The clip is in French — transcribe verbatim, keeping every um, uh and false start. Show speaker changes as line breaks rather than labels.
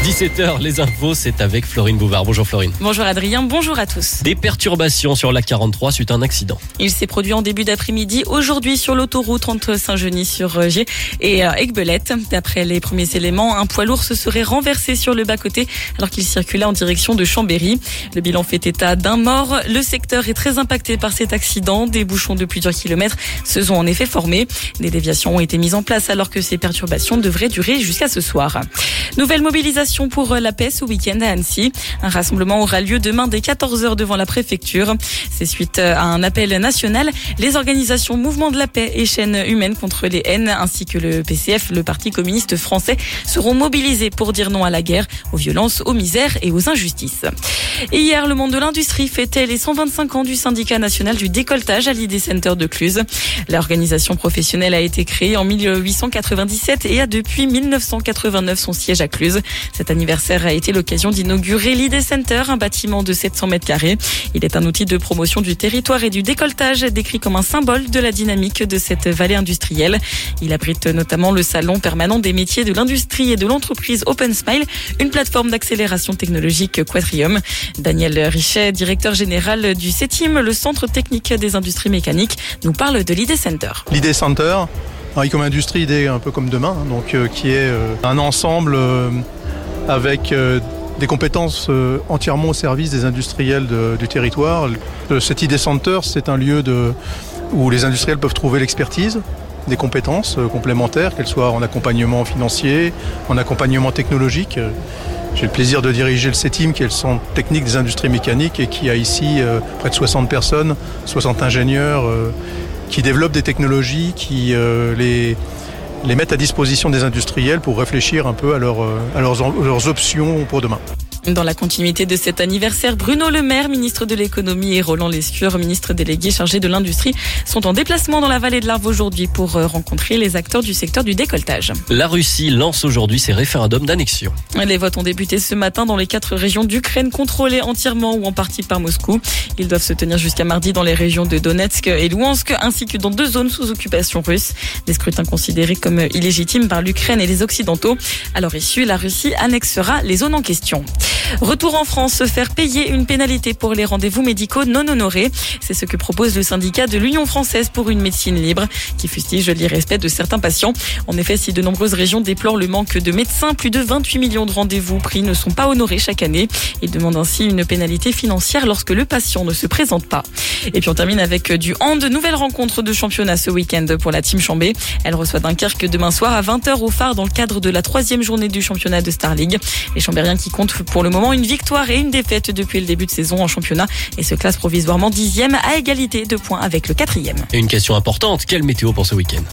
dix-sept heures, les infos, c'est avec Florine Bouvard. Bonjour Florine.
Bonjour Adrien, bonjour à tous.
Des perturbations sur l'A quarante-trois suite à un accident.
Il s'est produit en début d'après-midi aujourd'hui sur l'autoroute entre Saint-Genis-sur-Gier et Aiguebelette. D'après les premiers éléments, un poids lourd se serait renversé sur le bas-côté alors qu'il circulait en direction de Chambéry. Le bilan fait état d'un mort. Le secteur est très impacté par cet accident. Des bouchons de plusieurs kilomètres se sont en effet formés. Des déviations ont été mises en place alors que ces perturbations devraient durer jusqu'à ce soir. Nouvelle mobilisation pour la paix ce week-end à Annecy. Un rassemblement aura lieu demain dès quatorze heures devant la préfecture. C'est suite à un appel national. Les organisations Mouvement de la paix et Chaîne humaine contre les haines ainsi que le P C F, le Parti communiste français, seront mobilisés pour dire non à la guerre, aux violences, aux misères et aux injustices. Et hier, le monde de l'industrie fêtait les cent vingt-cinq ans du syndicat national du décolletage à l'I D Center de Cluse. L'organisation professionnelle a été créée en mille huit cent quatre-vingt-dix-sept et a depuis mille neuf cent quatre-vingt-neuf son siège à Cluse. Cet anniversaire a été l'occasion d'inaugurer l'I D Center, un bâtiment de sept cents mètres carrés. Il est un outil de promotion du territoire et du décolletage, décrit comme un symbole de la dynamique de cette vallée industrielle. Il abrite notamment le salon permanent des métiers de l'industrie et de l'entreprise Open Smile, une plateforme d'accélération technologique Quatrium. Daniel Richet, directeur général du CETIM, le Centre technique des industries mécaniques, nous parle de l'I D Center.
L'I D Center, comme industrie, idée un peu comme demain, donc euh, qui est euh, un ensemble euh, avec euh, des compétences euh, entièrement au service des industriels de, du territoire. Le, cet I D Center, c'est un lieu de, où les industriels peuvent trouver l'expertise, des compétences euh, complémentaires, qu'elles soient en accompagnement financier, en accompagnement technologique. J'ai le plaisir de diriger le CETIM, qui est le centre technique des industries mécaniques et qui a ici euh, près de soixante personnes, soixante ingénieurs euh, qui développent des technologies, qui euh, les, les mettent à disposition des industriels pour réfléchir un peu à, leur, à leurs, leurs options pour demain.
Dans la continuité de cet anniversaire, Bruno Le Maire, ministre de l'économie, et Roland Lescure, ministre délégué chargé de l'industrie, sont en déplacement dans la vallée de l'Arve aujourd'hui pour rencontrer les acteurs du secteur du décolletage.
La Russie lance aujourd'hui ses référendums d'annexion.
Les votes ont débuté ce matin dans les quatre régions d'Ukraine contrôlées entièrement ou en partie par Moscou. Ils doivent se tenir jusqu'à mardi dans les régions de Donetsk et Louhansk, ainsi que dans deux zones sous occupation russe. Des scrutins considérés comme illégitimes par l'Ukraine et les Occidentaux. À leur issue, la Russie annexera les zones en question. Retour en France, se faire payer une pénalité pour les rendez-vous médicaux non honorés. C'est ce que propose le syndicat de l'Union française pour une médecine libre, qui fustige l'irrespect de certains patients. En effet, si de nombreuses régions déplorent le manque de médecins, plus de vingt-huit millions de rendez-vous pris ne sont pas honorés chaque année. Ils demandent ainsi une pénalité financière lorsque le patient ne se présente pas. Et puis on termine avec du hand. Nouvelle rencontre de championnat ce week-end pour la team Chambé. Elle reçoit Dunkerque demain soir à vingt heures au phare dans le cadre de la troisième journée du championnat de Star League. Les Chambériens qui comptent pour le moment une victoire et une défaite depuis le début de saison en championnat et se classe provisoirement dixième à égalité de points avec le quatrième.
Et une question importante, quelle météo pour ce week-end ?